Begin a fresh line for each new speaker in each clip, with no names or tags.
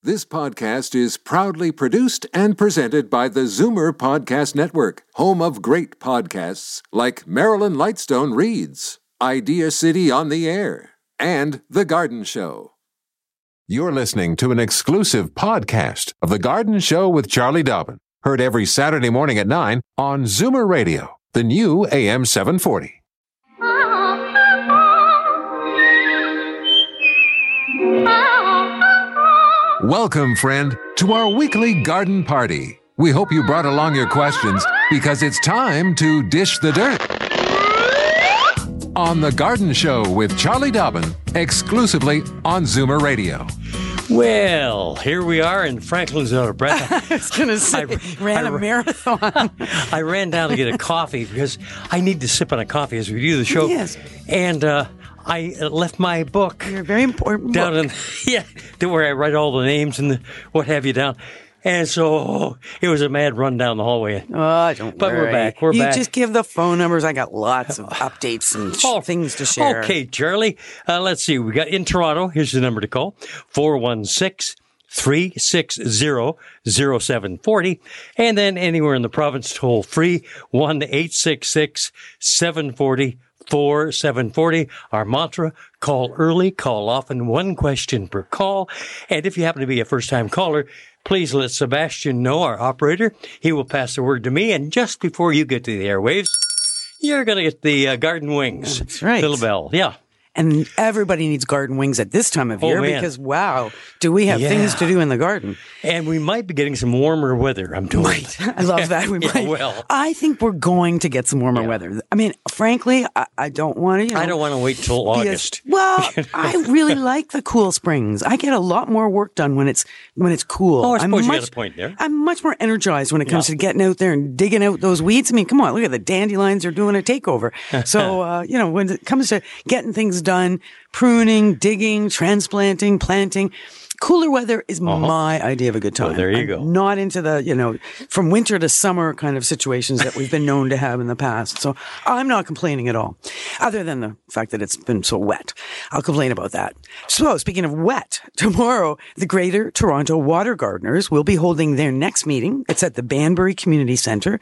This podcast is proudly produced and presented by the Zoomer Podcast Network, home of great podcasts like Marilyn Lightstone Reads, Idea City on the Air, and The Garden Show. You're listening to an exclusive podcast of The Garden Show with Charlie Dobbin, heard every Saturday morning at 9 on Zoomer Radio, the new AM 740. Welcome, friend, to our weekly garden party. We hope you brought along your questions because it's time to dish the dirt. On The Garden Show with Charlie Dobbin, exclusively on Zoomer Radio.
Well, here we are, and Franklin's out of breath.
I was going to say, ran a marathon.
I ran down to get a coffee because I need to sip on a coffee as we do the show.
Yes.
And I left my book.
You're a very important
down
book.
Where I write all the names and what have you down. And so it was a mad run down the hallway.
Oh, don't
But
worry.
we're back. We're
you
back.
just give the phone numbers. I got lots of updates and things to share.
Okay, Charlie. Let's see. We got in Toronto. Here's the number to call. 416-360-0740. And then anywhere in the province, toll free, 1-866-740-4740. Our mantra, call early, call often, one question per call. And if you happen to be a first-time caller, please let Sebastian know, our operator. He will pass the word to me. And just before you get to the airwaves, you're going to get the garden wings.
That's right.
Little bell. Yeah.
And everybody needs garden wings at this time of year
man.
because, wow, do we have things to do in the garden.
And we might be getting some warmer weather, I'm told.
I love that. We might.
Well.
I think we're going to get some warmer weather. I mean, frankly, I don't want to,
I don't want to wait till August.
Well, I really like the cool springs. I get a lot more work done when it's cool.
Oh, I suppose you got a point there.
I'm much more energized when it comes to getting out there and digging out those weeds. I mean, come on, look at the dandelions are doing a takeover. So, when it comes to getting things done, pruning, digging, transplanting, planting, cooler weather is my idea of a good time.
Well, there you go.
Not into the, from winter to summer kind of situations that we've been known to have in the past. So I'm not complaining at all, other than the fact that it's been so wet. I'll complain about that. So speaking of wet, tomorrow, the Greater Toronto Water Gardeners will be holding their next meeting. It's at the Banbury Community Centre,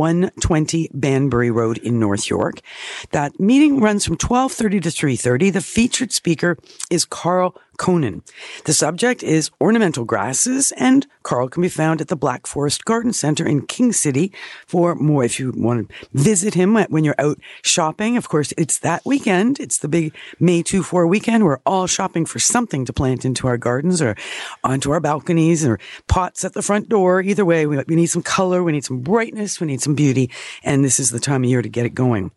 120 Banbury Road in North York. That meeting runs from 12:30 to 3:30. The featured speaker is Carl Conan. The subject is ornamental grasses, and Carl can be found at the Black Forest Garden Centre in King City for more. If you want to visit him when you're out shopping, of course, it's that weekend. It's the big May 2-4 weekend. We're all shopping for something to plant into our gardens or onto our balconies or pots at the front door. Either way, we need some color, we need some brightness, we need some beauty, and this is the time of year to get it going.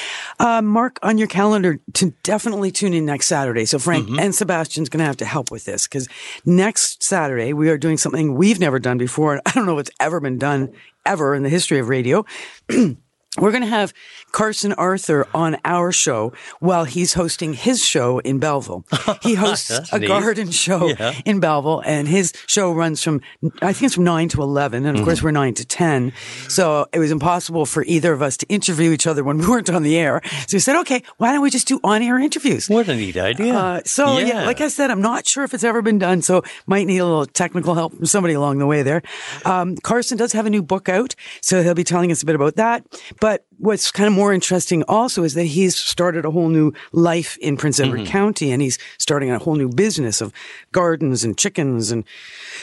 Mark on your calendar to definitely tune in next Saturday. So Frank and Sebastian's going to have to help with this because next Saturday we are doing something we've never done before. And I don't know if it's ever been done ever in the history of radio. We're going to have Carson Arthur on our show while he's hosting his show in Belleville. He hosts a garden show in Belleville, and his show runs from 9 to 11, and of course we're 9 to 10. So it was impossible for either of us to interview each other when we weren't on the air. So we said, okay, why don't we just do on-air interviews?
What a neat idea.
Like I said, I'm not sure if it's ever been done, so might need a little technical help from somebody along the way there. Carson does have a new book out, so he'll be telling us a bit about that. But what's kind of more interesting also is that he's started a whole new life in Prince Edward County, and he's starting a whole new business of gardens and chickens and,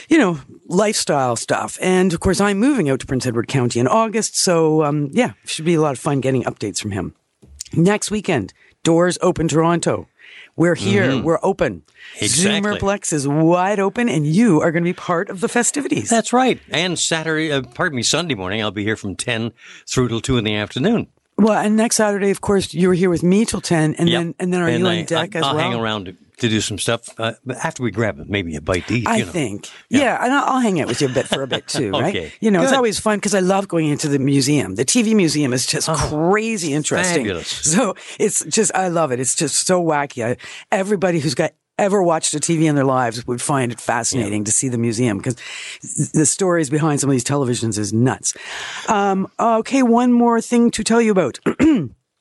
lifestyle stuff. And of course, I'm moving out to Prince Edward County in August. So, it should be a lot of fun getting updates from him. Next weekend, Doors Open Toronto. We're here. We're open.
Exactly.
Zoomerplex is wide open, and you are going to be part of the festivities.
That's right. And Sunday morning, I'll be here from 10 through till 2 in the afternoon.
Well, and next Saturday, of course, you were here with me till 10, and then are you on deck as well?
I'll hang around to do some stuff after we grab maybe a bite to eat.
I think. Yeah, and I'll hang out with you for a bit too, right?
Okay.
It's always fun because I love going into the museum. The TV museum is just crazy interesting.
Fabulous.
So it's just, I love it. It's just so wacky. Everybody who's ever watched a TV in their lives would find it fascinating to see the museum because the stories behind some of these televisions is nuts. Okay, one more thing to tell you about.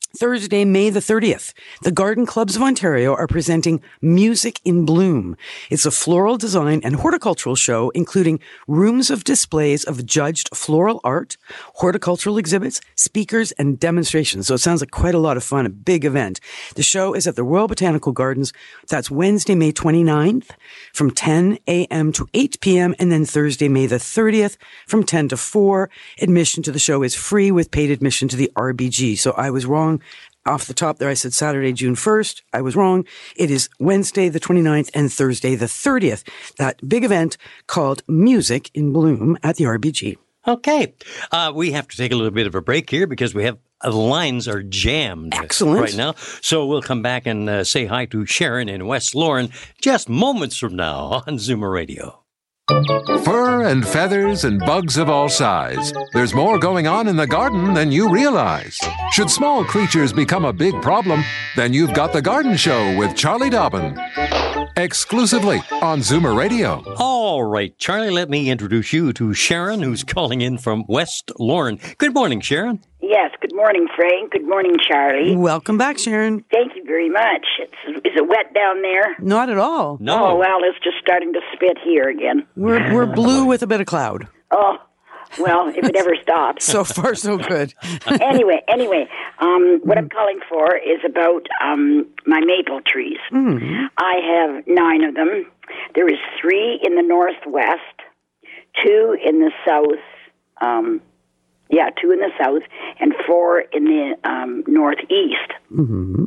Thursday, May the 30th, the Garden Clubs of Ontario are presenting Music in Bloom. It's a floral design and horticultural show, including rooms of displays of judged floral art, horticultural exhibits, speakers, and demonstrations. So it sounds like quite a lot of fun, a big event. The show is at the Royal Botanical Gardens. That's Wednesday, May 29th from 10 a.m. to 8 p.m. and then Thursday, May the 30th from 10 to 4. Admission to the show is free with paid admission to the RBG. So I was wrong. Off the top there, I said Saturday, June 1st. I was wrong. It is Wednesday, the 29th and Thursday, the 30th. That big event called Music in Bloom at the RBG.
Okay. We have to take a little bit of a break here because we have the lines are jammed right now. So we'll come back and say hi to Sharon in West Lorne just moments from now on Zoomer Radio.
Fur and feathers and bugs of all size. There's more going on in the garden than you realize. Should small creatures become a big problem, then you've got The Garden Show with Charlie Dobbin. Exclusively on Zoomer Radio.
All right, Charlie, let me introduce you to Sharon, who's calling in from West Lorne. Good morning, Sharon.
Yes, good morning, Frank. Good morning, Charlie.
Welcome back, Sharon.
Thank you very much. Is it wet down there?
Not at all.
No.
Oh, well, it's just starting to spit here again.
We're blue with a bit of cloud.
Oh, well, if it ever stops.
So far, so good.
Anyway, what I'm calling for is about my maple trees.
Mm-hmm.
I have 9 of them. There is 3 in the northwest, 2 in the south, 2 in the south, and 4 in the northeast.
Mm-hmm.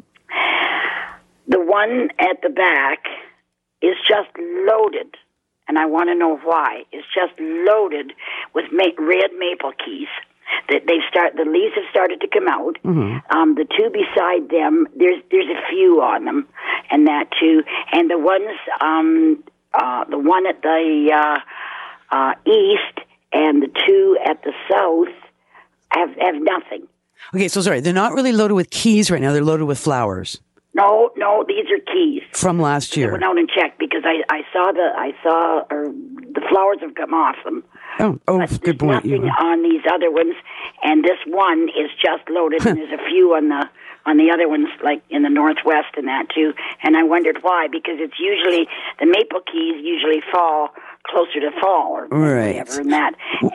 The one at the back is just loaded, and I want to know why. It's just loaded with red maple keys. The leaves have started to come out.
Mm-hmm.
The 2 beside them, there's a few on them, and that too. And the ones, the one at the east and the 2 at the south have nothing.
Okay, so sorry, they're not really loaded with keys right now. They're loaded with flowers.
No, these are keys
From last year.
I went out and checked because I saw the flowers have come off them.
Oh, good point.
Nothing on these other ones, and this one is just loaded, and there's a few on the other ones, like in the northwest and that too. And I wondered why, because it's usually the maple keys usually fall closer to fall or whatever, and that.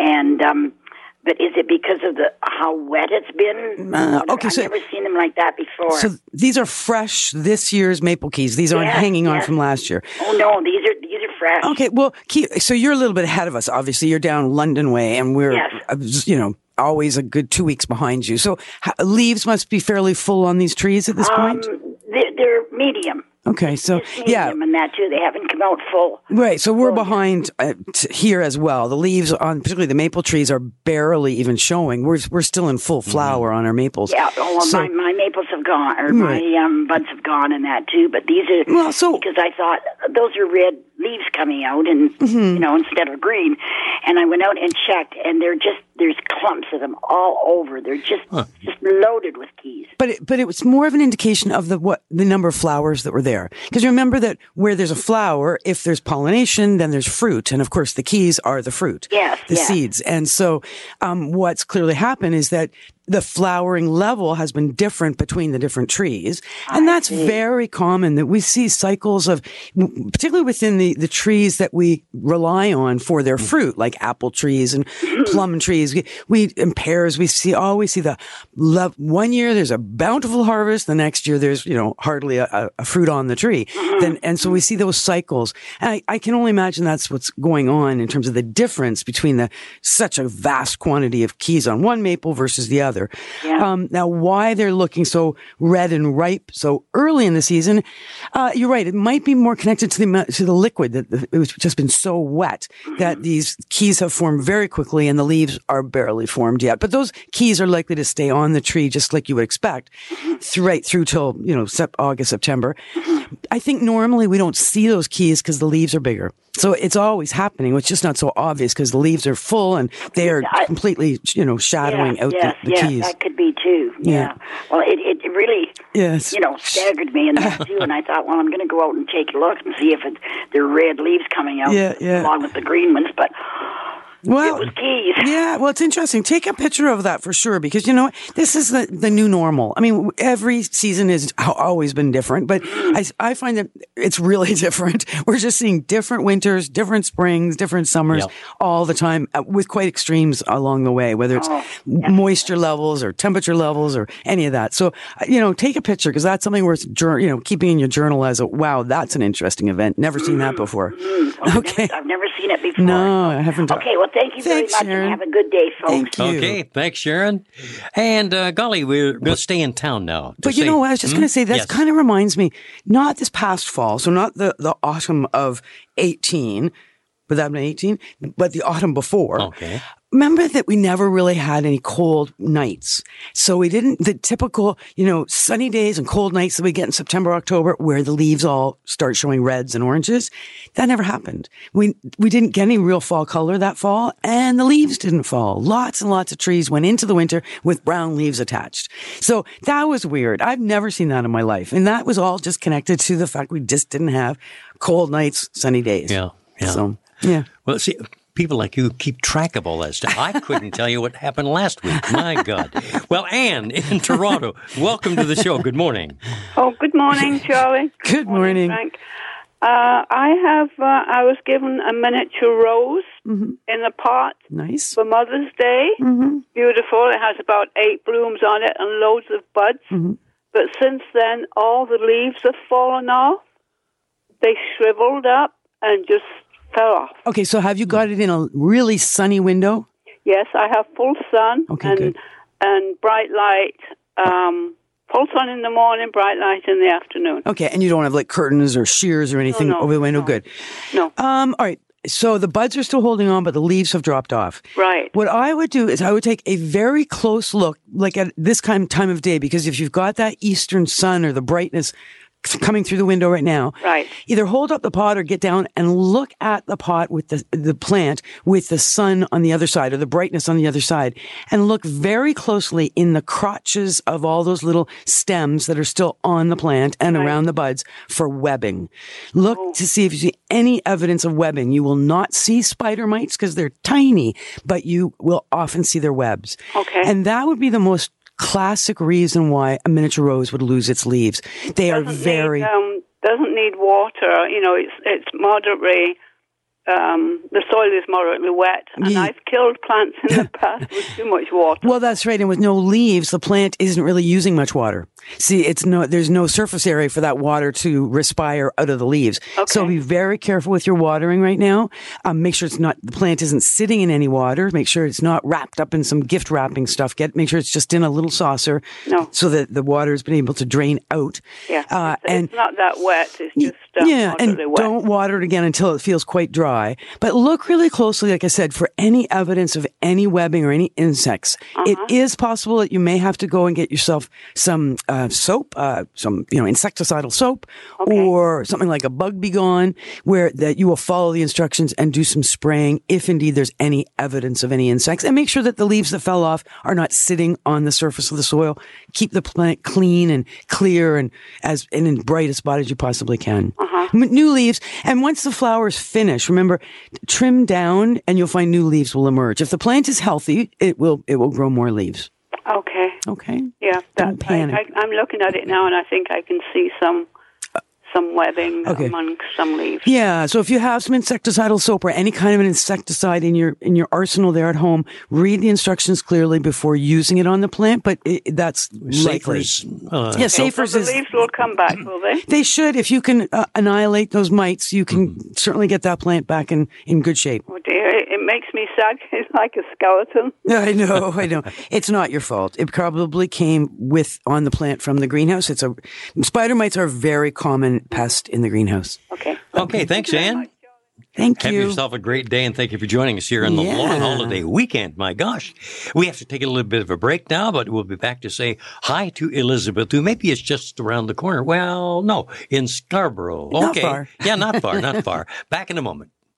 And but is it because of how wet it's been? I've never seen them like that before.
So these are fresh this year's maple keys. These aren't hanging on from last year.
Oh no, these are fresh.
Okay, well, so you're a little bit ahead of us. Obviously, you're down London way, and we're always a good 2 weeks behind you. So leaves must be fairly full on these trees at this point.
They're medium.
Okay, so
medium and that too. They haven't come out full.
Right, so we're behind here as well. The leaves on, particularly the maple trees, are barely even showing. We're still in full flower on our maples.
Yeah, my maples have gone, or my buds have gone, and that too. But these are because I thought those are red leaves coming out, and instead of green. And I went out and checked, and there's clumps of them all over. They're just loaded with keys.
But it was more of an indication of the number of flowers that were there. Because remember that where there's a flower, if there's pollination, then there's fruit. And of course, the keys are the fruit, the seeds. And so what's clearly happened is that the flowering level has been different between the different trees. And that's very common that we see cycles of, particularly within the trees that we rely on for their fruit, like apple trees and plum trees. In pears, we always see the one year there's a bountiful harvest. The next year there's, hardly a fruit on the tree. And so we see those cycles. And I can only imagine that's what's going on in terms of the difference between such a vast quantity of keys on one maple versus the other.
Yeah.
Now, why they're looking so red and ripe so early in the season, you're right. It might be more connected to the liquid, that it's just been so wet that these keys have formed very quickly and the leaves are barely formed yet. But those keys are likely to stay on the tree just like you would expect right through till, August, September. I think normally we don't see those keys because the leaves are bigger. So it's always happening. It's just not so obvious because the leaves are full and they are completely, shadowing out the keys.
That could be too. Yeah. Well, it really, staggered me in that too. And I thought, well, I'm going to go out and take a look and see if there are red leaves coming out along with the green ones. But
Well,
it was keys.
yeah, well, it's interesting. Take a picture of that for sure, because you know what? This is the new normal. I mean, every season has always been different, but I find that it's really different. We're just seeing different winters, different springs, different summers all the time, with quite extremes along the way, whether it's moisture levels or temperature levels or any of that. So, you know, take a picture, because that's something worth, you know, keeping in your journal as a, wow, that's an interesting event. Never seen that before. Okay.
I've never seen it before.
No, I haven't.
Okay, well, thank you very much,
Sharon.
and have a good day, folks.
Thank you.
Okay, thanks, Sharon. And golly, we're going to stay in town now.
But you know what? I was just going to say, that kind of reminds me, not this past fall, so not the autumn of 18, but that would have been 18, but the autumn before.
Okay.
Remember that we never really had any cold nights. So we didn't, the typical, you know, sunny days and cold nights that we get in September, October, where the leaves all start showing reds and oranges. That never happened. We didn't get any real fall color that fall, and the leaves didn't fall. Lots and lots of trees went into the winter with brown leaves attached. So that was weird. I've never seen that in my life. And that was all just connected to the fact we just didn't have cold nights, sunny days.
Yeah.
So, yeah.
Well, see, people like you keep track of all that stuff. I couldn't tell you what happened last week. My God. Well, Anne in Toronto, welcome to the show. Good morning.
Oh, good morning, Charlie.
Good morning.
Frank. I was given a miniature rose in a pot
Nice.
for Mother's Day. Beautiful. It has about 8 blooms on it and loads of buds. But since then, all the leaves have fallen off. They shriveled up and just fell off.
Okay, so have you got it in a really sunny window?
Yes, I have full sun
Okay,
and bright light. Full sun in the morning, bright light in the afternoon.
Okay, and you don't have like curtains or shears or anything
No,
over the window?
no.
Good.
No.
All right. So the buds are still holding on, but the leaves have dropped off.
Right.
What I would do is I would take a very close look, like at this time of day, because if you've got that eastern sun or the brightness coming through the window right now,
Right.
either hold up the pot or get down and look at the pot with the plant with the sun on the other side or the brightness on the other side, and look very closely in the crotches of all those little stems that are still on the plant and around the buds for webbing. Look to see if you see any evidence of webbing. You will not see spider mites because they're tiny, but you will often see their webs.
Okay.
And that would be the most classic reason why a miniature rose would lose its leaves. They are very...
doesn't need water. You know, it's moderately... the soil is moderately wet, and I've killed plants in the past with too much water.
Well, that's right. And with no leaves, the plant isn't really using much water. See, there's no surface area for that water to respire out of the leaves.
Okay.
So be very careful with your watering right now. Make sure the plant isn't sitting in any water. Make sure it's not wrapped up in some gift wrapping stuff. Make sure it's just in a little saucer.
No.
So that the water has been able to drain out.
Yeah,
and
it's not that wet. It's just
and
moderately wet.
don't water it again until it feels quite dry. But look really closely, like I said, for any evidence of any webbing or any insects. It is possible that you may have to go and get yourself some soap, some insecticidal soap, or something like a Bug Be Gone, where that you will follow the instructions and do some spraying if indeed there's any evidence of any insects, and make sure that the leaves that fell off are not sitting on the surface of the soil. Keep the plant clean and clear and as bright a spot as you possibly can. New leaves, and once the flowers finish, remember, trim down and you'll find new leaves will emerge. If the plant is healthy, it will grow more leaves.
Okay.
Okay.
Yeah.
Don't panic.
I'm looking at it now, and I think I can see some webbing among some leaves.
Yeah, so if you have some insecticidal soap or any kind of an insecticide in your arsenal there at home, read the instructions clearly before using it on the plant, but that's likely. Safer's
So the leaves will come back, will they?
They should. If you can annihilate those mites, you can certainly get that plant back in good shape.
Oh dear, it makes me sad. It's like a skeleton.
I know. It's not your fault. It probably came on the plant from the greenhouse. Spider mites are a very common pest in the greenhouse.
Okay, thanks, Anne.
Thank you.
Have yourself a great day, and thank you for joining us here on the long holiday weekend. My gosh. We have to take a little bit of a break now, but we'll be back to say hi to Elizabeth, who maybe is just around the corner. Well, no, in Scarborough. Okay.
Not far.
Yeah, not far. Back in a moment.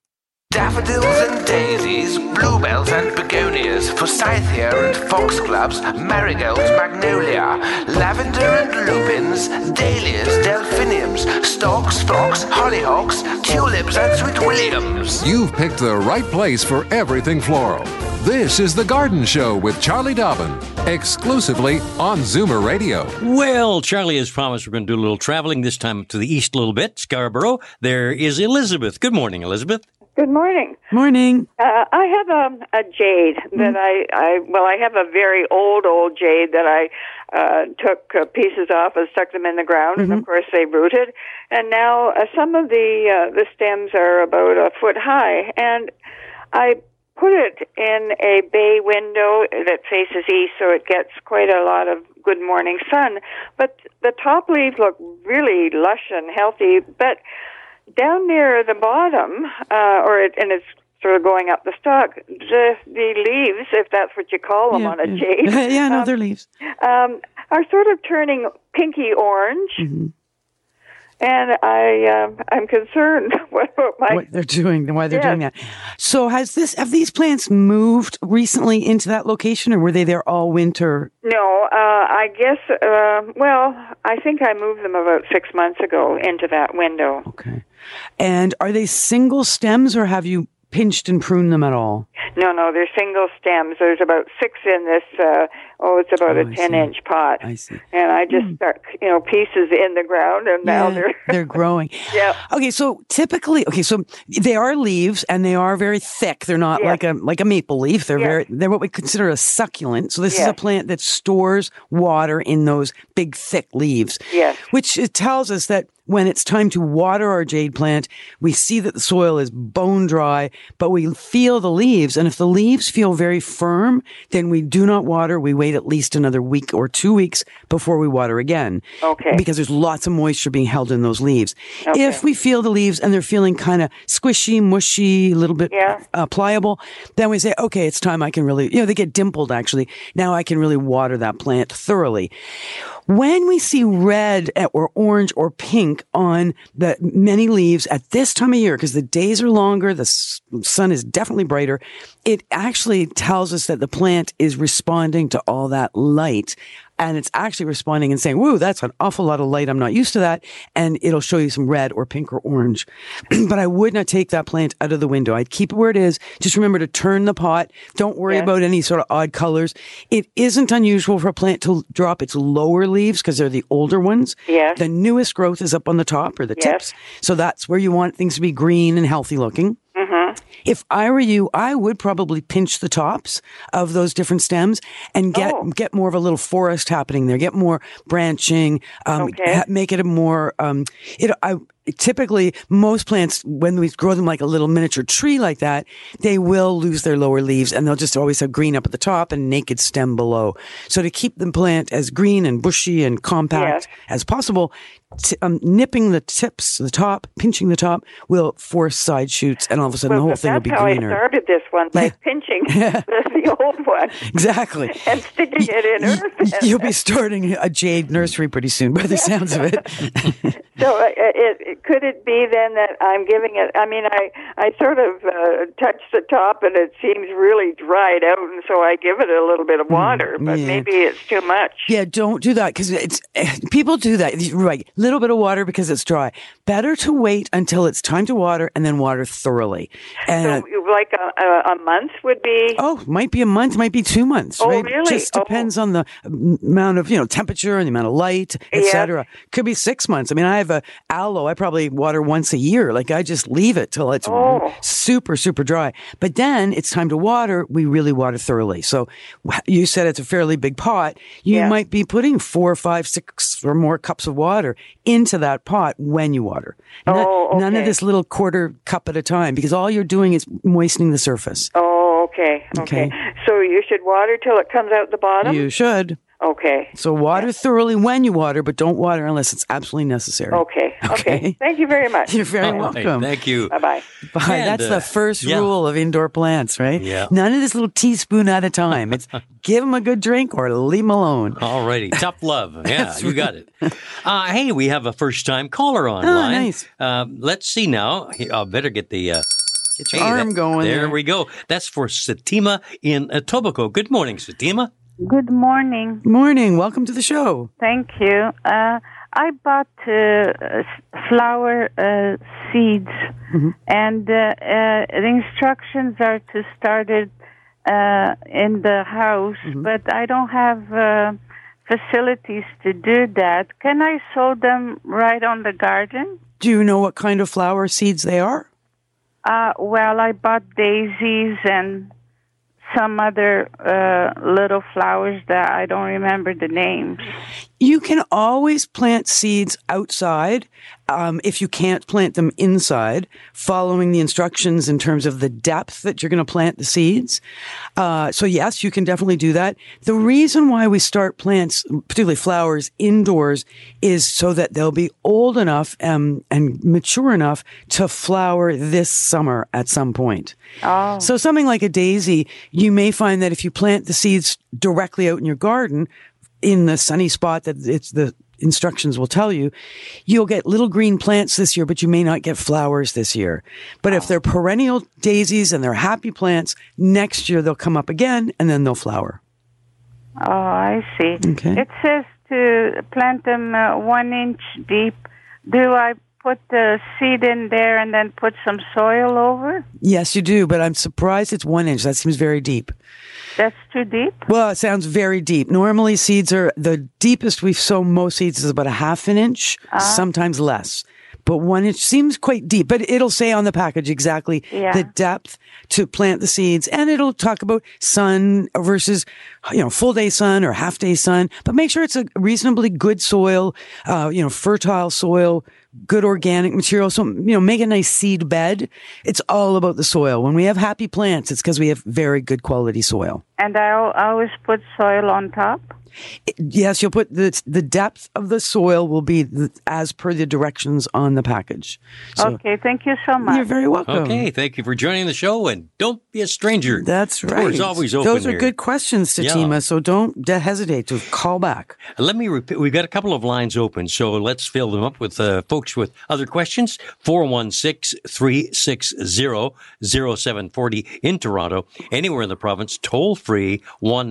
Daffodils and daisies, bluebells and begonias, forsythia and foxgloves, marigolds, magnolia, lavender and lupins, dahlias, delphiniums, stalks, phlox, hollyhocks, tulips and sweet williams.
You've picked the right place for everything floral. This is The Garden Show with Charlie Dobbin, exclusively on Zoomer Radio.
Well, Charlie has promised we're going to do a little traveling, this time to the east a little bit, Scarborough. There is Elizabeth. Good morning, Elizabeth.
Good morning.
Morning.
I have a jade that I have a very old jade that I took pieces off and stuck them in the ground, and of course they rooted. And now some of the stems are about a foot high, and I put it in a bay window that faces east, so it gets quite a lot of good morning sun. But the top leaves look really lush and healthy, but down near the bottom, and it's sort of going up the stalk, the leaves, if that's what you call them on a jade.
Yeah, no, they're leaves.
Are sort of turning pinky orange. Mm-hmm. And I'm concerned what
they're doing, why they're doing that. So have these plants moved recently into that location, or were they there all winter?
No, I guess, I think I moved them about 6 months ago into that window.
Okay. And are they single stems, or have you pinched and pruned them at all?
No, they're single stems. There's about 6 in this, it's about a 10-inch pot.
I see.
And I just stuck, pieces in the ground, and now
they're growing.
Yeah.
Okay, so typically, so they are leaves, and they are very thick. They're not like a maple leaf. They're they're what we consider a succulent. So this is a plant that stores water in those big, thick leaves.
Yes.
Which it tells us that when it's time to water our jade plant, we see that the soil is bone dry, but we feel the leaves. And if the leaves feel very firm, then we do not water. We wait at least another week or 2 weeks before we water again.
Okay.
Because there's lots of moisture being held in those leaves. Okay. If we feel the leaves and they're feeling kind of squishy, mushy, a little bit pliable, then we say, okay, it's time I can really, they get dimpled actually. Now I can really water that plant thoroughly. When we see red or orange or pink on the many leaves at this time of year, because the days are longer, the sun is definitely brighter, it actually tells us that the plant is responding to all that light. And it's actually responding and saying, whoa, that's an awful lot of light. I'm not used to that. And it'll show you some red or pink or orange. But I would not take that plant out of the window. I'd keep it where it is. Just remember to turn the pot. Don't worry about any sort of odd colors. It isn't unusual for a plant to drop its lower leaves because they're the older ones.
Yes.
The newest growth is up on the top or the tips. So that's where you want things to be green and healthy looking. If I were you, I would probably pinch the tops of those different stems and get more of a little forest happening there. Get more branching. Make it a more. Typically, most plants, when we grow them like a little miniature tree like that, they will lose their lower leaves and they'll just always have green up at the top and naked stem below. So to keep the plant as green and bushy and compact as possible, nipping the tips, the top, pinching the top will force side shoots, and all of a sudden the whole thing will be greener.
That's how I started this one, by pinching the old one.
Exactly.
And sticking it in earth.
You'll be starting a jade nursery pretty soon by the sounds of it.
So could it be then that I'm giving it, I sort of touch the top and it seems really dried out, and so I give it a little bit of water, but maybe it's too much.
Yeah, don't do that, because people do that. Right. Little bit of water because it's dry. Better to wait until it's time to water and then water thoroughly. And
so like a month would be?
Oh, might be a month, might be 2 months.
Oh,
right?
really?
Just depends on the amount of, temperature and the amount of light, etc. Could be 6 months. I have a aloe. I probably water once a year. Like I just leave it till it's super, super dry. But then it's time to water. We really water thoroughly. So you said it's a fairly big pot. You might be putting 4, 5, 6 or more cups of water into that pot when you water. None of this little quarter cup at a time, because all you're doing is moistening the surface.
Oh, okay. So you should water till it comes out the bottom?
You should.
Okay.
So water thoroughly when you water, but don't water unless it's absolutely necessary.
Okay. Thank you very much.
You're very welcome.
Thank you.
Bye-bye.
Bye. That's the first rule of indoor plants, right?
Yeah.
None of this little teaspoon at a time. It's give them a good drink or leave them alone.
All righty. Tough love. Yeah, you got it. Hey, we have a first-time caller online.
Oh, nice.
Let's see now. I better get the...
Get your arm going.
There we go. That's for Satima in Etobicoke. Good morning, Satima.
Good morning.
Morning. Welcome to the show.
Thank you. I bought flower seeds, and the instructions are to start it in the house, but I don't have facilities to do that. Can I sow them right on the garden?
Do you know what kind of flower seeds they are?
Well, I bought daisies and some other little flowers that I don't remember the names.
You can always plant seeds outside if you can't plant them inside, following the instructions in terms of the depth that you're going to plant the seeds. So yes, you can definitely do that. The reason why we start plants, particularly flowers, indoors is so that they'll be old enough and mature enough to flower this summer at some point.
Oh.
So something like a daisy, you may find that if you plant the seeds directly out in your garden, in the sunny spot that it's the instructions will tell you, you'll get little green plants this year, but you may not get flowers this year. But if they're perennial daisies and they're happy plants, next year they'll come up again and then they'll flower.
Oh, I see.
Okay.
It says to plant them 1 inch deep. Do I put the seed in there and then put some soil over?
Yes, you do, but I'm surprised it's 1 inch. That seems very deep.
That's too deep?
Well, it sounds very deep. Normally, seeds are the deepest we've sown most seeds is about a half an inch, sometimes less. But 1 inch seems quite deep. But it'll say on the package exactly the depth to plant the seeds, and it'll talk about sun versus, full day sun or half day sun. But make sure it's a reasonably good soil, fertile soil, good organic material. So, make a nice seed bed. It's all about the soil. When we have happy plants, it's because we have very good quality soil.
And I always put soil on top?
Yes, you'll put the depth of the soil will be as per the directions on the package. So,
okay, thank you so much.
You're very welcome.
Okay, thank you for joining the show, and don't be a stranger.
That's right.
Door's always open.
Those are
here.
good questions, Satima, so don't hesitate to call back.
Let me repeat. We've got a couple of lines open, so let's fill them up with folks with other questions. 416-360-0740 in Toronto, anywhere in the province, toll free,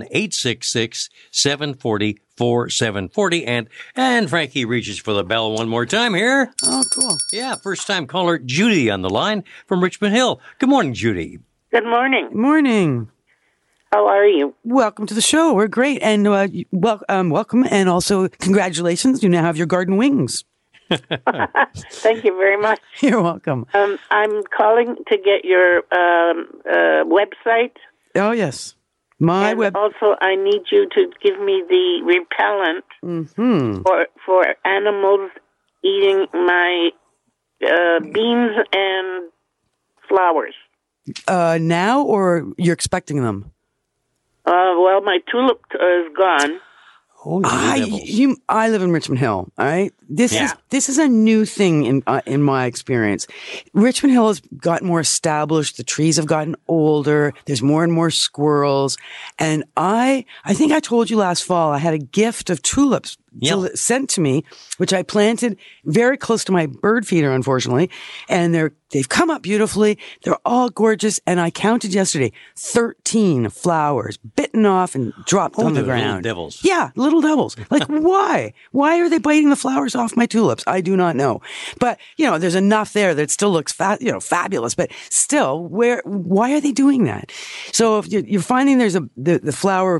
1-866-740-4740. And Frankie reaches for the bell one more time here.
Oh, cool.
Yeah, first-time caller Judy on the line from Richmond Hill. Good morning, Judy.
Good morning.
Morning.
How are you?
Welcome to the show. We're great. And welcome. And also, congratulations. You now have your garden wings.
Thank you very much.
You're welcome.
I'm calling to get your website.
Oh, yes.
Also, I need you to give me the repellent for animals eating my beans and flowers.
Now, or you're expecting them?
Well, my tulip is gone.
I live in Richmond Hill. All right, this is a new thing in my experience. Richmond Hill has gotten more established. The trees have gotten older. There's more and more squirrels. And I think I told you last fall I had a gift of tulips sent to me, which I planted very close to my bird feeder, unfortunately. And they've come up beautifully. They're all gorgeous. And I counted yesterday 13 flowers bitten off and dropped on the ground.
Little devils.
Yeah, little devils. Like, why? Why are they biting the flowers off my tulips? I do not know. But, there's enough there that it still looks fabulous. But still, why are they doing that? So if you're finding there's the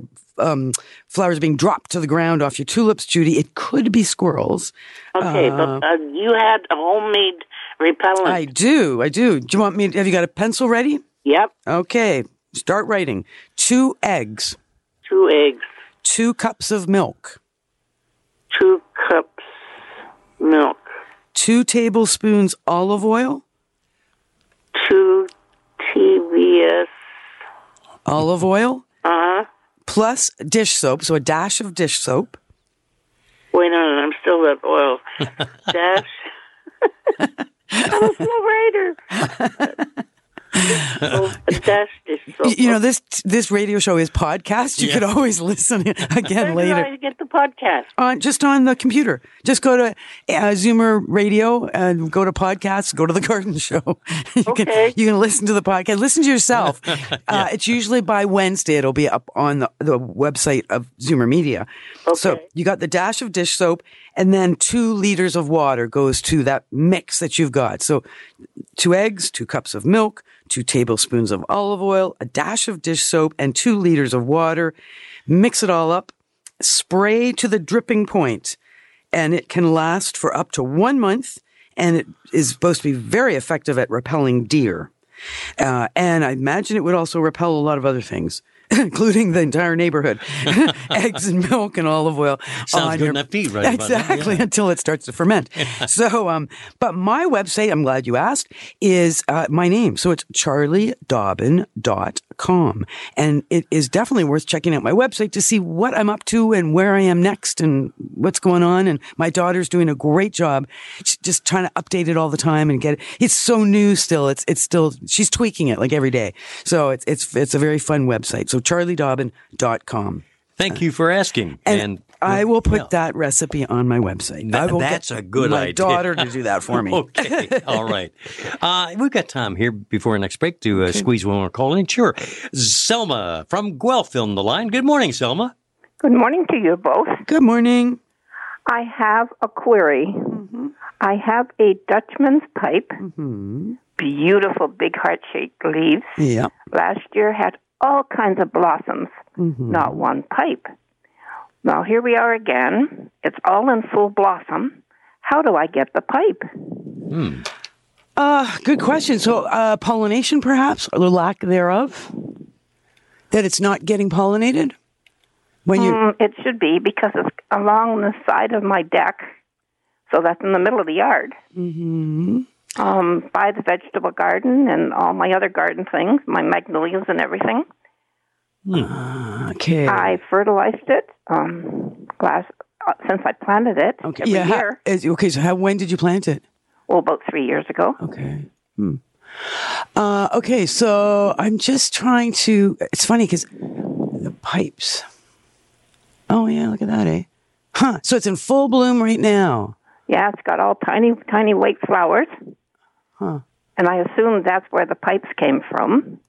flowers being dropped to the ground off your tulips, Judy, it could be squirrels.
Okay, but you had a homemade repellent.
I do. Do you want me? Have you got a pencil ready?
Yep.
Okay. Start writing. 2 eggs.
2 eggs.
2 cups of milk.
2 cups milk.
2 tablespoons olive oil.
2 TBS
olive oil.
Plus
dish soap, so a dash of dish soap.
Wait a minute, I'm still at oil. Dash. I'm a slow writer. Fantastic.
You know, this radio show is podcast. You could always listen again later.
Where do I get the podcast?
Just on the computer. Just go to Zoomer Radio and go to podcasts. Go to the Garden Show. You can listen to the podcast. Listen to yourself. It's usually by Wednesday. It'll be up on the website of Zoomer Media.
Okay.
So you got the dash of dish soap, and then 2 liters of water goes to that mix that you've got. So 2 eggs, 2 cups of milk, 2 tablespoons of olive oil, a dash of dish soap, and 2 liters of water. Mix it all up. Spray to the dripping point, and it can last for up to 1 month, and it is supposed to be very effective at repelling deer. And I imagine it would also repel a lot of other things, including the entire neighborhood. Eggs and milk and olive oil.
Sounds good enough to eat, right?
Exactly, until it starts to ferment. So, but my website, I'm glad you asked, is my name. So it's charliedobbin.com. And it is definitely worth checking out my website to see what I'm up to and where I am next and what's going on. And my daughter's doing a great job just trying to update it all the time and get it. It's so new still. It's still, she's tweaking it like every day. So it's a very fun website. So charliedobbin.com.
Thank you for asking.
And I will put that recipe on my website.
That's a good idea.
My daughter to do that for me.
Okay. All right. We've got time here before our next break to squeeze one more call in. Sure. Selma from Guelph on the line. Good morning, Selma.
Good morning to you both.
Good morning.
I have a query. Mm-hmm. I have a Dutchman's pipe. Mm-hmm. Beautiful big heart-shaped leaves.
Yeah.
Last year had all kinds of blossoms, not one pipe. Now here we are again. It's all in full blossom. How do I get the pipe?
Good question. So pollination perhaps, or the lack thereof? That it's not getting pollinated?
It should be because it's along the side of my deck. So that's in the middle of the yard. Mm-hmm. By the vegetable garden and all my other garden things, my magnolias and everything.
Okay.
I fertilized it since I planted it every year.
So when did you plant it?
Well, about 3 years ago.
Okay. Okay, so I'm just trying to... It's funny because the pipes... Oh, yeah, look at that, eh? Huh, so it's in full bloom right now.
Yeah, it's got all tiny, tiny white flowers.
Huh.
And I assume that's where the pipes came from.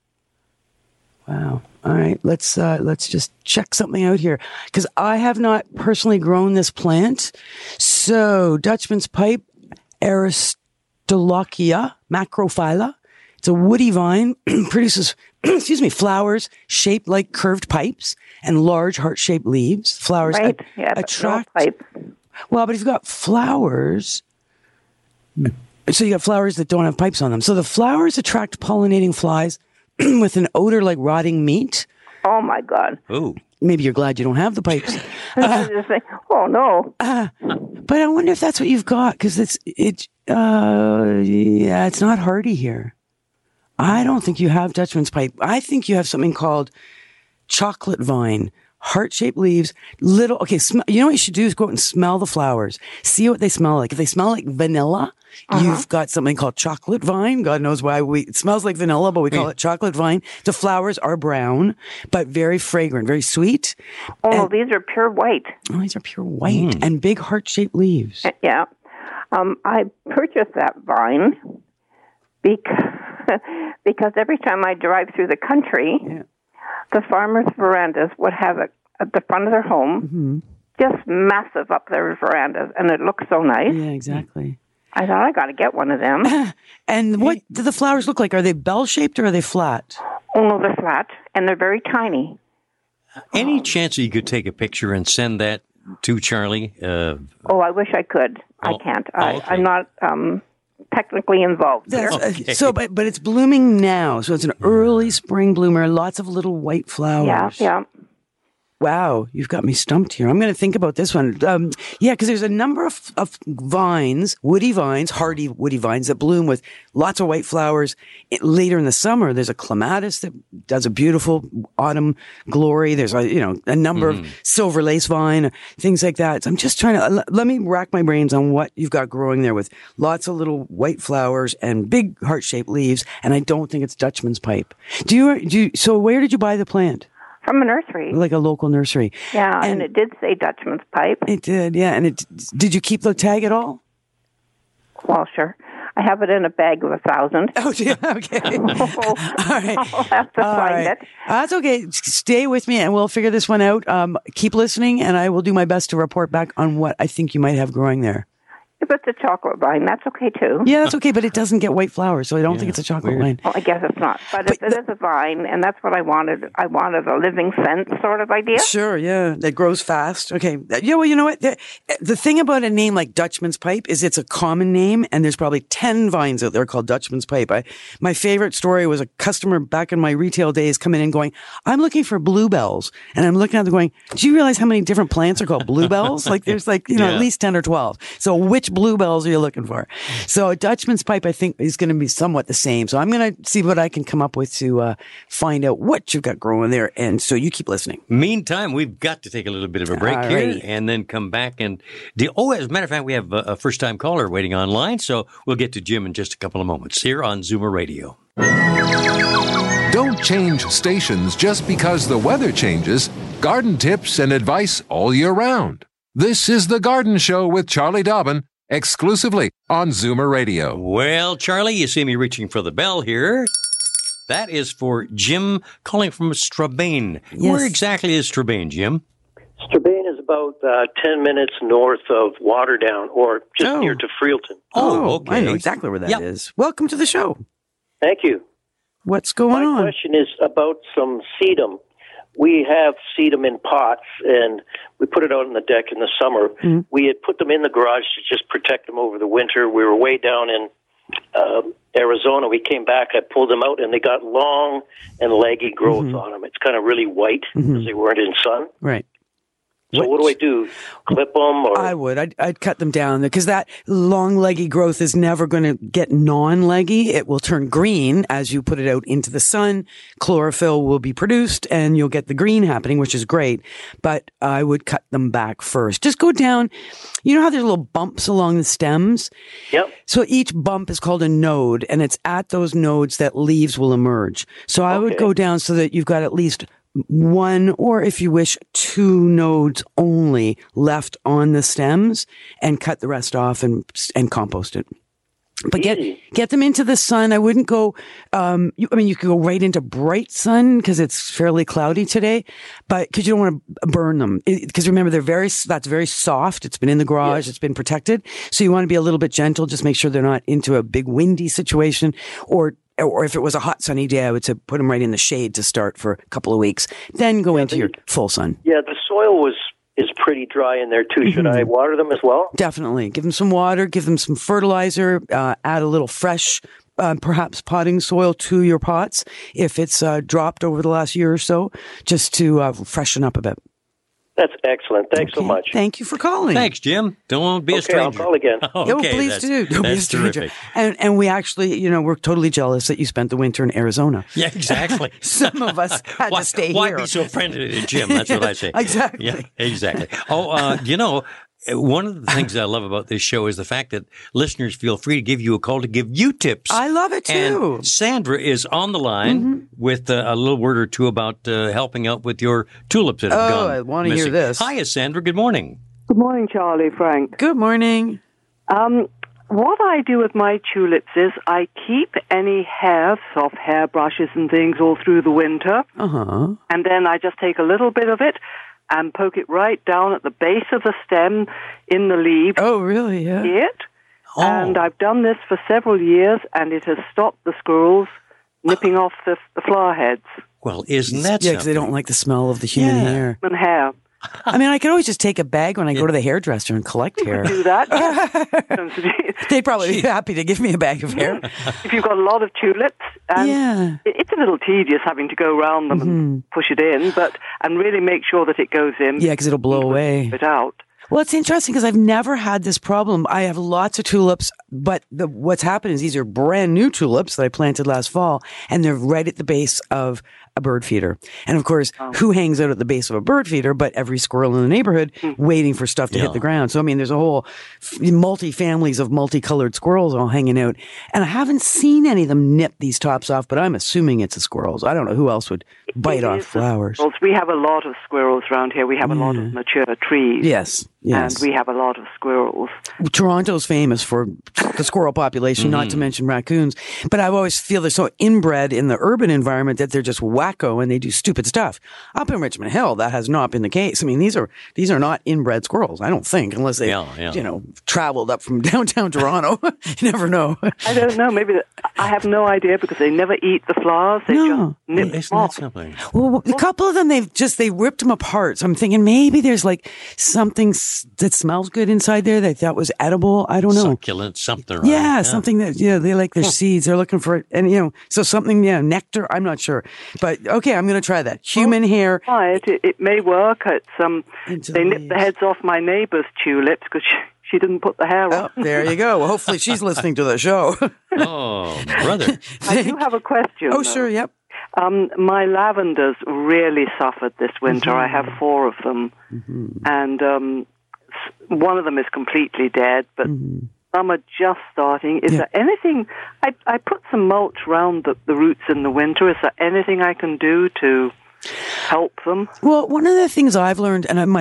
Wow. All right, let's just check something out here because I have not personally grown this plant. So Dutchman's pipe, Aristolochia macrophylla. It's a woody vine, produces flowers shaped like curved pipes and large heart-shaped leaves. Flowers attract.
No pipe.
Well, but if you've got flowers, so you got flowers that don't have pipes on them. So the flowers attract pollinating flies with an odor like rotting meat.
Oh my God!
Ooh.
Maybe you're glad you don't have the pipes.
Oh no!
But I wonder if that's what you've got because it's not hardy here. I don't think you have Dutchman's pipe. I think you have something called chocolate vine. Heart-shaped leaves, you know what you should do is go out and smell the flowers. See what they smell like. If they smell like vanilla, you've got something called chocolate vine. God knows why it smells like vanilla, but we call it chocolate vine. The flowers are brown, but very fragrant, very sweet.
Oh, these are pure white.
Oh, these are pure white and big heart-shaped leaves.
Yeah. I purchased that vine because every time I drive through the country, the farmers' verandas would have it at the front of their home, just massive up their verandas, and it looks so nice.
Yeah, exactly.
I thought I got to get one of them.
And what do the flowers look like? Are they bell-shaped or are they flat?
Oh, no, they're flat, and they're very tiny.
Any chance that you could take a picture and send that to Charlie?
I wish I could. I can't.
Okay.
I'm not technically involved there.
Okay. So, but it's blooming now. So it's an early spring bloomer. Lots of little white flowers.
Yeah.
Wow, you've got me stumped here. I'm going to think about this one. Yeah, because there's a number of vines, woody vines, hardy woody vines that bloom with lots of white flowers. Later in the summer, there's a clematis that does a beautiful autumn glory. There's a number of silver lace vine, things like that. So I'm just trying to let me rack my brains on what you've got growing there with lots of little white flowers and big heart-shaped leaves. And I don't think it's Dutchman's pipe. So where did you buy the plant?
From a nursery.
Like a local nursery.
Yeah, and it did say Dutchman's pipe.
It did, yeah. And did you keep the tag at all?
Well, sure. I have it in a bag of 1,000.
Oh, yeah, okay. All right.
I'll have to find it.
That's okay. Stay with me, and we'll figure this one out. Keep listening, and I will do my best to report back on what I think you might have growing there.
If it's a chocolate vine, that's okay, too.
Yeah, that's okay, but it doesn't get white flowers, so I don't think it's a chocolate vine.
Well, I guess it's not. But if it is a vine, and that's what I wanted. I wanted a living fence sort of idea.
Sure, yeah. That grows fast. Okay. Yeah, well, you know what? The thing about a name like Dutchman's Pipe is it's a common name, and there's probably 10 vines out there called Dutchman's Pipe. My favorite story was a customer back in my retail days coming in going, I'm looking for bluebells. And I'm looking at them going, do you realize how many different plants are called bluebells? Like there's at least 10 or 12. So which bluebells are you looking for? So a Dutchman's Pipe, I think, is going to be somewhat the same. So I'm going to see what I can come up with to find out what you've got growing there. And so you keep listening.
Meantime, we've got to take a little bit of a break here and then come back. And as a matter of fact, we have a first-time caller waiting online. So we'll get to Jim in just a couple of moments here on Zoomer Radio.
Don't change stations just because the weather changes. Garden tips and advice all year round. This is The Garden Show with Charlie Dobbin, exclusively on Zoomer Radio.
Well, Charlie, you see me reaching for the bell here. That is for Jim calling from Strabane. Yes. Where exactly is Strabane, Jim?
Strabane is about 10 minutes north of Waterdown, or just near to Freelton.
Oh, okay. I know exactly where that is. Welcome to the show.
Thank you.
What's going on?
My question is about some sedum. We have sedum in pots, and we put it out on the deck in the summer. Mm-hmm. We had put them in the garage to just protect them over the winter. We were way down in Arizona. We came back, I pulled them out, and they got long and leggy growth on them. It's kind of really white because they weren't in sun.
Right.
So what do I do? Clip them? Or?
I would. I'd cut them down because that long leggy growth is never going to get non-leggy. It will turn green as you put it out into the sun. Chlorophyll will be produced and you'll get the green happening, which is great. But I would cut them back first. Just go down. You know how there's little bumps along the stems?
Yep.
So each bump is called a node, and it's at those nodes that leaves will emerge. So I would go down so that you've got at least one, or if you wish, two nodes only left on the stems, and cut the rest off and compost it. But get them into the sun. I wouldn't go, you could go right into bright sun because it's fairly cloudy today, but because you don't want to burn them. Because remember, that's very soft. It's been in the garage. It's been protected. So you want to be a little bit gentle. Just make sure they're not into a big windy situation, or if it was a hot sunny day, I would say put them right in the shade to start for a couple of weeks. Then go into your full sun.
Yeah, the soil is pretty dry in there too. Should I water them as well?
Definitely. Give them some water, give them some fertilizer, add a little fresh, perhaps potting soil to your pots if it's dropped over the last year or so, just to freshen up a bit.
That's excellent. Thanks so much.
Thank you for calling.
Thanks, Jim. Don't be a stranger.
I'll call again.
Please do. Don't be a stranger. And we actually, we're totally jealous that you spent the winter in Arizona.
Yeah, exactly.
Some of us had to stay
here.
Why
be so friendly to Jim? That's what I say.
Exactly.
Yeah, exactly. One of the things I love about this show is the fact that listeners feel free to give you a call to give you tips.
I love it too.
And Sandra is on the line with a little word or two about helping out with your tulips that have gone
I want to hear this.
Hiya, Sandra. Good morning.
Good morning, Charlie, Frank.
Good morning.
What I do with my tulips is I keep any hairs of hairbrushes and things all through the winter. And then I just take a little bit of it and poke it right down at the base of the stem in the leaves.
Oh, really? Yeah.
And I've done this for several years, and it has stopped the squirrels nipping off the flower heads.
Well, isn't that something?
Because they don't like the smell of the human hair.
Human hair.
I mean, I could always just take a bag when I go to the hairdresser and collect hair.
Do that.
They'd probably be happy to give me a bag of hair.
If you've got a lot of tulips, it's a little tedious having to go around them and push it in, and really make sure that it goes in.
Yeah, because it'll blow away.
It out.
Well, it's interesting because I've never had this problem. I have lots of tulips, but what's happened is these are brand new tulips that I planted last fall, and they're right at the base of a bird feeder. And of course, who hangs out at the base of a bird feeder but every squirrel in the neighborhood waiting for stuff to hit the ground? So, I mean, there's a whole multi-families of multicolored squirrels all hanging out. And I haven't seen any of them nip these tops off, but I'm assuming it's the squirrels. I don't know who else would bite off flowers.
We have a lot of squirrels around here. We have a lot of mature trees.
Yes.
And we have a lot of squirrels.
Toronto's famous for the squirrel population, not to mention raccoons. But I always feel they're so inbred in the urban environment that they're just wacko and they do stupid stuff. Up in Richmond Hill, that has not been the case. I mean, these are not inbred squirrels, I don't think, unless they, traveled up from downtown Toronto. You never know.
I don't know. Maybe I have no idea because they never eat the flowers. They just nip them off.
Well, a couple of them, they ripped them apart. So I'm thinking maybe there's like something that smells good inside there that I thought was edible. I don't know.
Succulent, something. Right?
Yeah, something that, they like their seeds. They're looking for it. And, so something, nectar. I'm not sure. But, okay, I'm going to try that. Human hair.
It may work. They nipped the heads off my neighbor's tulips because she didn't put the hair on.
Oh, there you go. Well, hopefully she's listening to the show.
Oh, brother.
I do have a question.
Oh, sure, yep.
My lavenders really suffered this winter. I have 4 of them. And one of them is completely dead, but some are just starting. Is there anything... I put some mulch around the roots in the winter. Is there anything I can do to help them?
Well, one of the things I've learned, and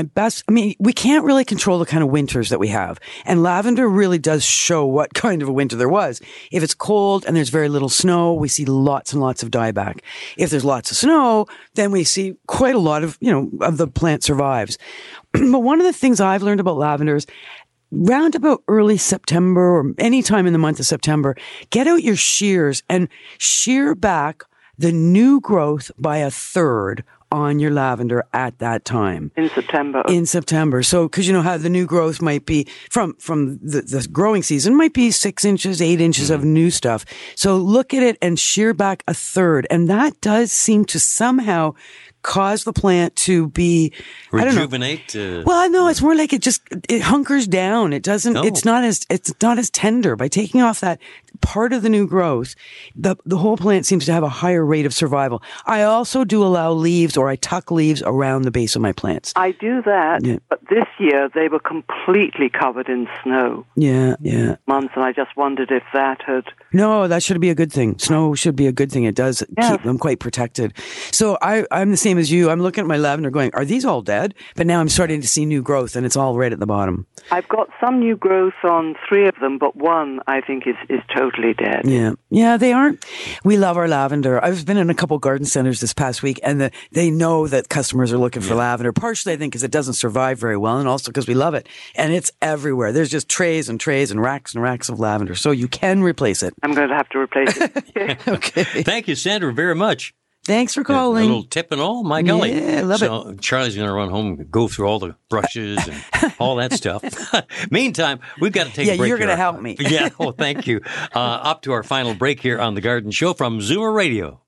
we can't really control the kind of winters that we have. And lavender really does show what kind of a winter there was. If it's cold and there's very little snow, we see lots and lots of dieback. If there's lots of snow, then we see quite a lot of, of the plant survives. But one of the things I've learned about lavender is round about early September or any time in the month of September, get out your shears and shear back the new growth by 1/3 on your lavender at that time.
In September. So, because you know how the new growth might be from the growing season might be 6 inches, 8 inches of new stuff. So look at it and shear back 1/3. And that does seem to somehow cause the plant to be
rejuvenate.
Well, no, it's more like it hunkers down. It doesn't. No. It's not as tender. By taking off that part of the new growth, the whole plant seems to have a higher rate of survival. I also do allow leaves, or I tuck leaves around the base of my plants.
I do that, but this year they were completely covered in snow.
Yeah.
Months, and I just wondered if that had.
No, that should be a good thing. Snow should be a good thing. It does keep them quite protected. So I'm the same as you. I'm looking at my lavender going, are these all dead? But now I'm starting to see new growth, and it's all right at the bottom.
I've got some new growth on 3 of them, but one I think is totally dead.
Yeah, they aren't. We love our lavender. I've been in a couple garden centers this past week, and they know that customers are looking for lavender. Partially, I think, because it doesn't survive very well, and also because we love it. And it's everywhere. There's just trays and trays and racks of lavender. So you can replace it.
I'm going to have to replace it.
Okay.
Thank you, Sandra, very much.
Thanks for calling.
A little tip and all, my golly.
Yeah, love it.
So Charlie's going to run home and go through all the brushes and all that stuff. Meantime, we've got to take a break.
Yeah, you're going to
here.
help me.
Yeah, thank you. Up to our final break here on The Garden Show from Zoomer Radio.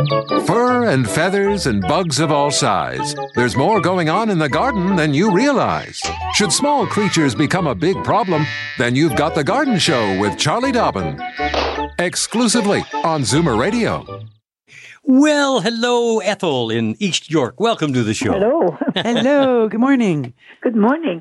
Fur and feathers and bugs of all size. There's more going on in the garden than you realize. Should small creatures become a big problem, then you've got The Garden Show with Charlie Dobbin. Exclusively on Zoomer Radio.
Well, hello, Ethel in East York. Welcome to the show.
Hello.
Hello. Good morning.
Good morning.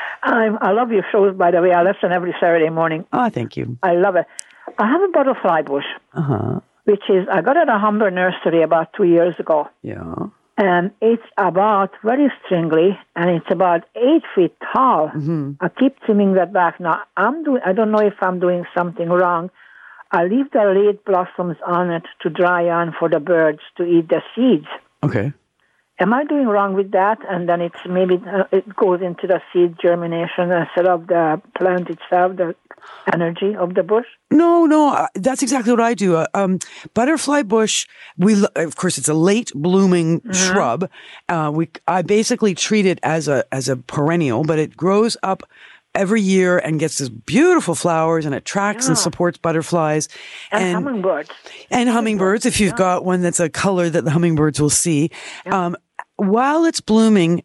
I love your shows, by the way. I listen every Saturday morning.
Oh, thank you.
I love it. I have a butterfly bush, which is, I got it at a Humber nursery about 2 years ago.
Yeah.
And it's about very stringly, and it's about 8 feet tall. Mm-hmm. I keep trimming that back. Now, I don't know if I'm doing something wrong. I leave the late blossoms on it to dry on for the birds to eat the seeds.
Okay.
Am I doing wrong with that? And then it's maybe it goes into the seed germination instead of the plant itself, the energy of the bush?
No, that's exactly what I do. Butterfly bush, of course, it's a late blooming shrub. I basically treat it as a perennial, but it grows up every year and gets these beautiful flowers and attracts and supports butterflies.
And hummingbirds.
And hummingbirds, if you've got one that's a color that the hummingbirds will see. Yeah. While it's blooming,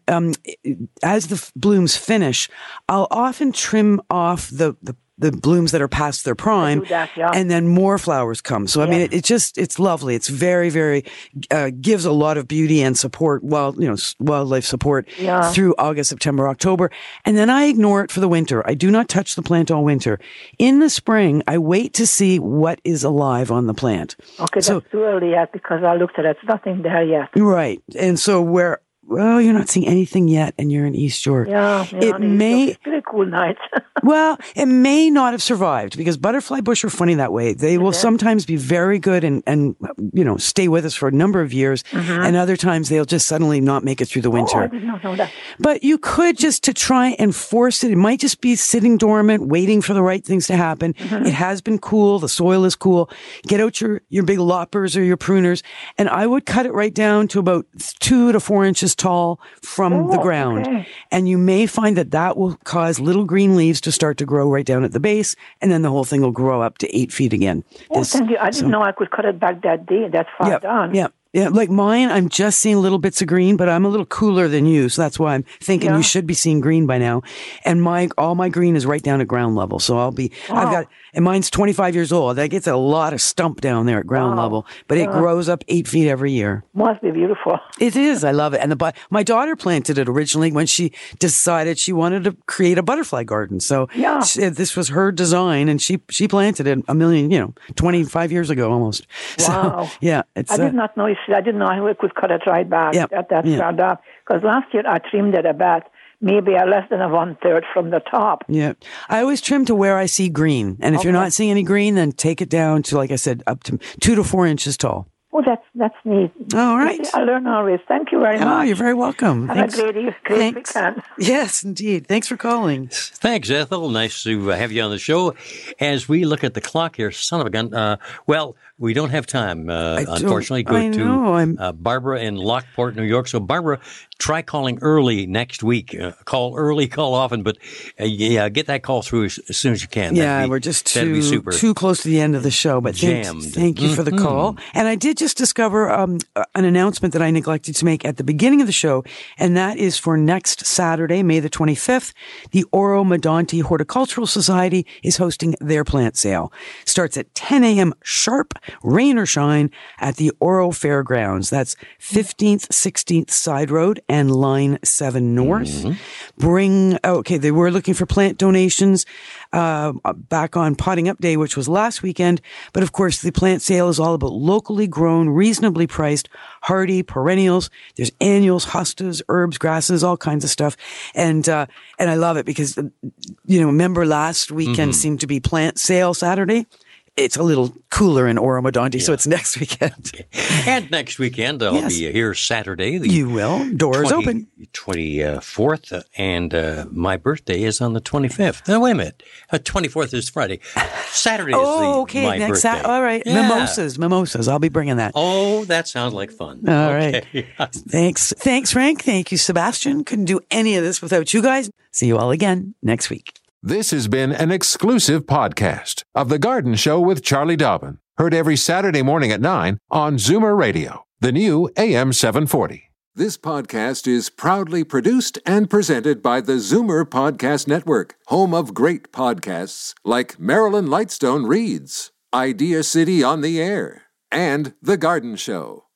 as the blooms finish, I'll often trim off the blooms that are past their prime, and then more flowers come. So, I mean, it's lovely. It's very, very, gives a lot of beauty and support, wildlife support through August, September, October. And then I ignore it for the winter. I do not touch the plant all winter. In the spring, I wait to see what is alive on the plant.
Okay, so, that's too early yet because I looked at it. It's nothing there yet.
Right. And so you're not seeing anything yet, and you're in East York.
It's pretty cool nights.
Well, it may not have survived because butterfly bush are funny that way. They will sometimes be very good and stay with us for a number of years, and other times they'll just suddenly not make it through the winter.
Oh, I did not know that.
But you could just to try and force it. It might just be sitting dormant, waiting for the right things to happen. It has been cool. The soil is cool. Get out your big loppers or your pruners, and I would cut it right down to about 2 to 4 inches tall from the ground. Okay. And you may find that will cause little green leaves to start to grow right down at the base, and then the whole thing will grow up to 8 feet again.
Thank you. I didn't know I could cut it back that far down.
Yeah, like mine, I'm just seeing little bits of green, but I'm a little cooler than you, so that's why I'm thinking you should be seeing green by now. And all my green is right down at ground level, so and mine's 25 years old. That gets a lot of stump down there at ground level, but it grows up 8 feet every year.
Must be beautiful.
It is. I love it. And my daughter planted it originally when she decided she wanted to create a butterfly garden. So this was her design, and she planted it 25 years ago almost.
Wow.
So,
I did not know. I didn't know I could cut it right back. Because last year I trimmed it about maybe less than 1/3 from the top.
Yeah. I always trim to where I see green. And if you're not seeing any green, then take it down to, like I said, up to 2 to 4 inches tall.
Oh, that's neat.
All right.
I learn always. Thank you very much.
Oh, you're very welcome.
Have a great weekend.
Yes, indeed. Thanks for calling.
Thanks, Ethel. Nice to have you on the show. As we look at the clock here, son of a gun, we don't have time, unfortunately. Go to Barbara in Lockport, New York. So, Barbara, try calling early next week. Call early, call often, but get that call through as soon as you can.
We're just too close to the end of the show, but thank you for the call. And I did just discover an announcement that I neglected to make at the beginning of the show, and that is for next Saturday, May the 25th, the Oro Medonti Horticultural Society is hosting their plant sale. Starts at 10 a.m. sharp, rain or shine, at the Oro Fairgrounds. That's 15th, 16th Side Road and Line 7 North. They were looking for plant donations back on Potting Up Day, which was last weekend. But of course, the plant sale is all about locally grown, reasonably priced, hardy perennials. There's annuals, hostas, herbs, grasses, all kinds of stuff. And I love it because, remember last weekend seemed to be plant sale Saturday? It's a little cooler in Oro Medonti, so it's next weekend.
And next weekend, I'll be here Saturday.
You will. Doors open.
24th, and my birthday is on the 25th. No, wait a minute. 24th is Friday. Saturday is my birthday.
All right. Yeah. Mimosas. I'll be bringing that.
Oh, that sounds like fun.
All right. Thanks, Frank. Thank you, Sebastian. Couldn't do any of this without you guys. See you all again next week.
This has been an exclusive podcast of The Garden Show with Charlie Dobbin. Heard every Saturday morning at 9 on Zoomer Radio, the new AM 740. This podcast is proudly produced and presented by the Zoomer Podcast Network, home of great podcasts like Marilyn Lightstone Reads, Idea City on the Air, and The Garden Show.